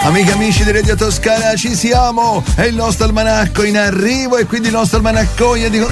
Amiche e amici di Radio Toscana, ci siamo! È il nostro almanacco in arrivo e quindi il nostro almanaccone di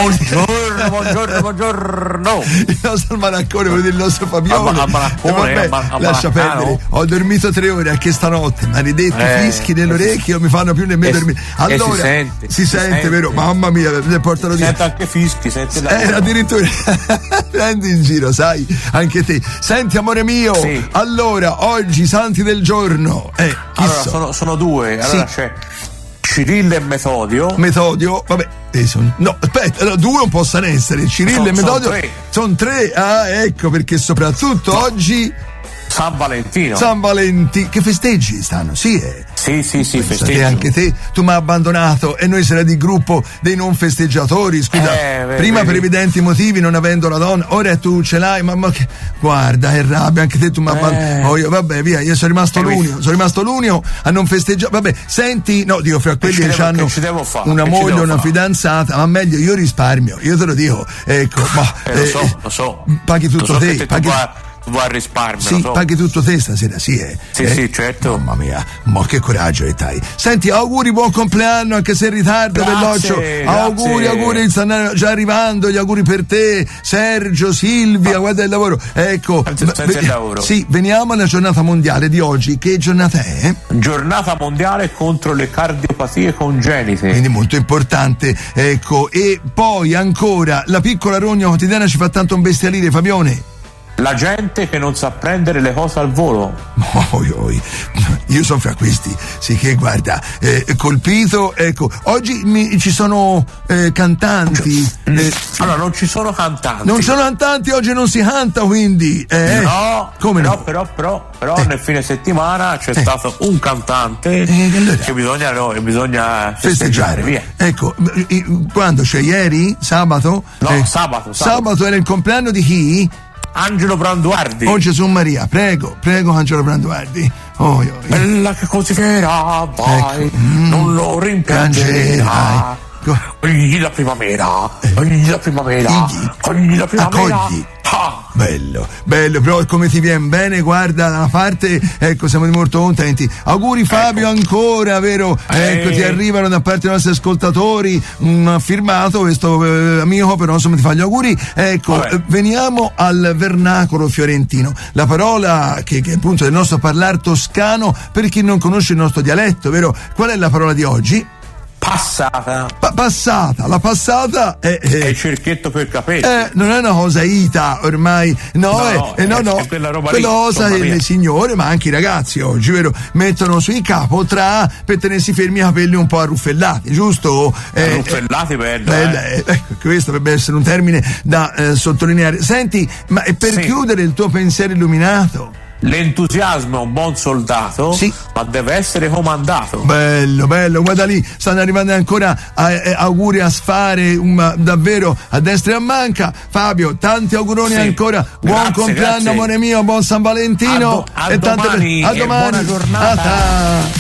buongiorno. Il nostro almanaccone, vuol dire il nostro Fabione. Lascia perdere. Ho dormito 3 ore anche stanotte, maledetti fischi nell'orecchio, non mi fanno più nemmeno dormire. Allora, si sente, vero? Mamma mia, ne portano di. Sento anche fischi, senti la addirittura prendi in giro, sai, anche te. Senti, amore mio, sì. Allora, oggi santi del giorno. Allora, sono 2. Allora c'è Cirillo e Metodio. Vabbè. No, aspetta, allora, 2 non possono essere. Cirillo e Metodio. Sono 3. Ah, ecco perché soprattutto oggi. San Valentino. Che festeggi stanno? Sì, festeggi. Anche te, tu mi hai abbandonato e noi saremo di gruppo dei non festeggiatori. Scusa, prima per evidenti motivi, non avendo la donna, ora tu ce l'hai, ma che. Guarda, è rabbia, anche te tu mi hai abbandonato. Vabbè, via, io sono rimasto l'unico a non festeggiare. Vabbè, senti, no, dico, fra quelli che hanno una moglie o una fidanzata, ma meglio io risparmio, io te lo dico, ecco, lo so. Paghi tutto te, vuoi risparmio? Sì, paghi tutto te stasera, sì, Sì, certo. Mamma mia, ma che coraggio dai. Senti, auguri, buon compleanno, anche se in ritardo, belloccio. Auguri, stanno già arrivando gli auguri per te, Sergio, Silvia, guarda il lavoro. Ecco, il lavoro. Sì, veniamo alla giornata mondiale di oggi. Che giornata è? Giornata mondiale contro le cardiopatie congenite. Quindi molto importante, ecco. E poi ancora, la piccola rogna quotidiana ci fa tanto imbestialire, Fabione. La gente che non sa prendere le cose al volo. Io sono fra questi, sì, che guarda, colpito, ecco. Oggi ci sono cantanti. Allora, non ci sono cantanti. Non sono cantanti, oggi non si canta, quindi. No, come no? Però nel fine settimana c'è stato un cantante che bisogna festeggiare, via. Ecco, quando c'è ieri? Sabato? No, sabato. Sabato era il compleanno di chi? Angelo Branduardi. Oh Gesù Maria, prego Angelo Branduardi. Bella che così era, vai, ecco. Non lo rimpiangerai. Cogli la primavera. Accogli. Bello, però come ti viene bene, guarda, da una parte, ecco, siamo molto contenti. Auguri Fabio, ancora, vero? Ecco, ti arrivano da parte dei nostri ascoltatori un firmato, questo amico, però insomma ti fa gli auguri. Ecco, veniamo al vernacolo fiorentino, la parola che appunto è il nostro parlare toscano per chi non conosce il nostro dialetto, vero? Qual è la parola di oggi? Passata. La passata è il cerchietto per capelli. Non è una cosa ita ormai, no. È quella roba quella cosa che le signore, ma anche i ragazzi oggi, vero, mettono sui capo per tenersi fermi i capelli un po' arruffellati, giusto? Arruffellati, bello. Questo dovrebbe essere un termine da sottolineare. Senti, ma per chiudere il tuo pensiero illuminato. L'entusiasmo è un buon soldato, ma deve essere comandato. Bello, guarda lì, stanno arrivando ancora auguri a sfare, davvero a destra e a manca. Fabio, tanti auguroni ancora. Buon compleanno, amore mio, buon San Valentino. A domani. Buona giornata.